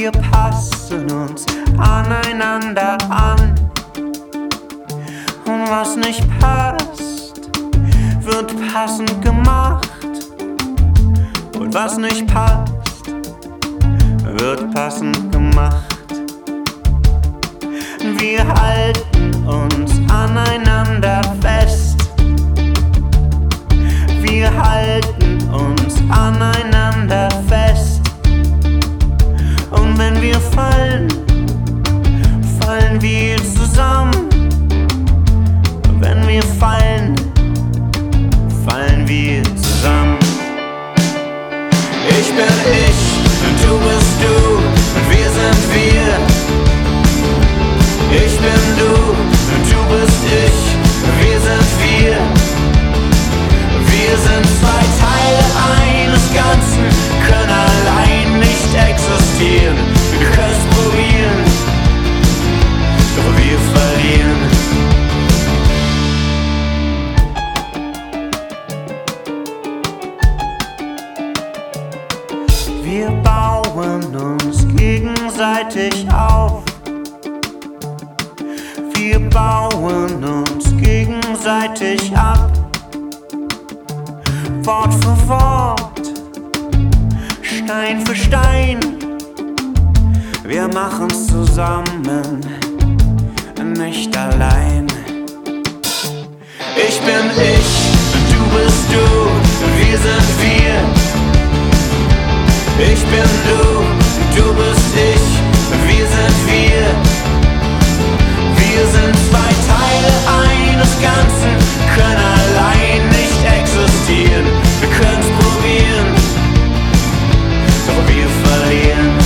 Wir passen uns aneinander an. Und was nicht passt, wird passend gemacht. Und was nicht passt, wird passend gemacht. Wir halten uns aneinander fest. Wir halten uns aneinander fest. Und wenn wir fallen, fallen wir zusammen. Wenn wir fallen, fallen wir zusammen. Ich bin ich und du bist du und wir sind wir. Ich bin du und du bist ich, wir sind wir. Wir sind zwei Teile eines Ganzen, können allein nicht existieren. Wir können's probieren, doch wir verlieren. Wir bauen uns gegenseitig auf. Wir bauen uns gegenseitig ab. Wort für Wort, Stein für Stein. Wir machen's zusammen, nicht allein. Ich bin ich und du bist du, wir sind wir. Ich bin du, du bist ich, wir sind wir. Wir sind zwei Teile eines Ganzen, können allein nicht existieren. Wir können's probieren, doch wir verlieren.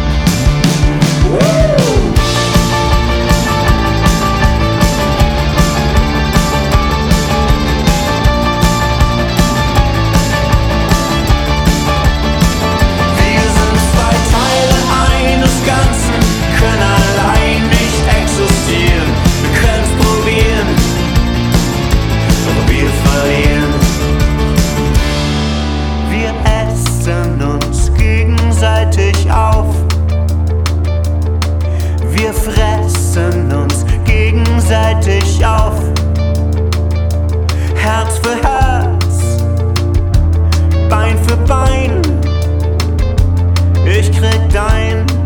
Wir sind zwei Teile eines Ganzen, können allein nicht existieren. Wir können's probieren, doch wir verlieren. Wir essen uns gegenseitig auf. Wir fressen uns gegenseitig auf. Herz für Herz, Bein für Bein. Ich krieg dein